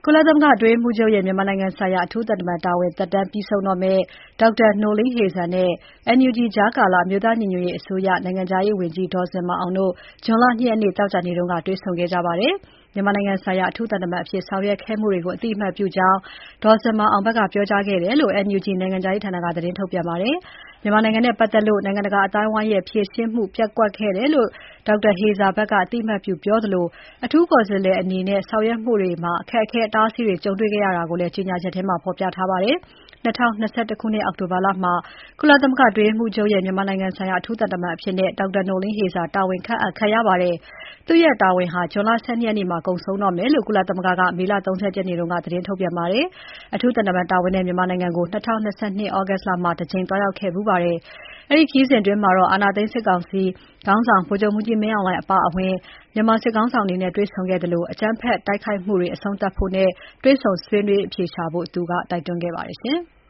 ကုလသမဂ္ဂအတွင်းရေးမှူးချုပ်ရဲ့မြန်မာနိုင်ငံဆိုင်ရာအထူးသံတမန်တာဝန်သက်တမ်းပြီးဆုံးတော့မယ့် Dr. Noeleen Heyzer နဲ့ NUG ကြားကာလအမျိုးသားညီညွတ်ရေးအစိုးရနိုင်ငံခြားရေးဝန်ကြီးဒေါ်ဇင်မာအောင်တို့ ဇွန်လ ၂ ရက်နေ့သောကြာနေ့က တွေ့ဆုံခဲ့ကြပါတယ်။ မြန်မာနိုင်ငံဆိုင်ရာအထူးသံတမန်အဖြစ်ဆောင်ရွက်ခဲ့မှုတွေကို အသိအမှတ်ပြုကြောင်း ဒေါ်ဇင်မာအောင်က ပြောကြားခဲ့တယ်လို့ NUG နိုင်ငံခြားရေးဌာနက သတင်းထုတ်ပြန်ပါတယ်။ မြန်မာနိုင်ငံနဲ့ပတ်သက်လို့ နိုင်ငံတကာအသိုင်းအဝိုင်းရဲ့ဖြေရှင်းမှုပျက်ကွက်ခဲ့တယ်လို့ Dr. Hayzer ဘက်က အသိအမှတ်ပြုပြောသလို အထူးကိုယ်စားလှယ်အနေနဲ့ဆောင်ရွက်မှုတွေမှာ အခက်အခဲအတားအဆီးတွေကြုံတွေ့ခဲ့ရတာကိုလည်း ကြေညာချက်ထဲမှာ ဖော်ပြထားပါတယ်။ ၂၀၂၁ ခုနှစ် အောက်တိုဘာလမှာ ကုလသမဂ္ဂအတွင်းရေးမှူးချုပ်ရဲ့မြန်မာနိုင်ငံဆိုင်ရာအထူးသံတမန်အဖြစ် Dr. Noeleen Heyzer တာဝန်ခန့်အပ်ခံရပါတယ်။ သူ့ရဲ့တာဝန်ဟာ ဇွန်လ ၁၂ ရက်နေ့မှာ ကုန်ဆုံးတော့မယ်လို့ ကုလသမဂ္ဂက မေလ ၃၁ ရက်နေ့က သတင်းထုတ်ပြန်ပါတယ်။ အထူးသံတမန်တာဝန်နဲ့ မြန်မာနိုင်ငံကို ၂၀၂၂ သြဂုတ်လမှာ တကြိမ်သွားရောက်ခဲ့ဖူးပါတယ်။ အဲဒီခရီးစဉ်အတွင်း အာဏာသိမ်းစစ်ကောင်စီခေါင်းဆောင် ဗိုလ်ချုပ်မှူးကြီးမင်းအောင်လှိုင်အပါအဝင် မြန်မာစစ်ခေါင်းဆောင်တွေနဲ့တွေ့ဆုံခဲ့သလို အကြမ်းဖက်တိုက်ခိုက်မှုတွေအဆုံးသတ်ဖို့နဲ့ တွေ့ဆုံဆွေးနွေးအဖြေရှာဖို့ သူကတိုက်တွန်းခဲ့ပါတယ်။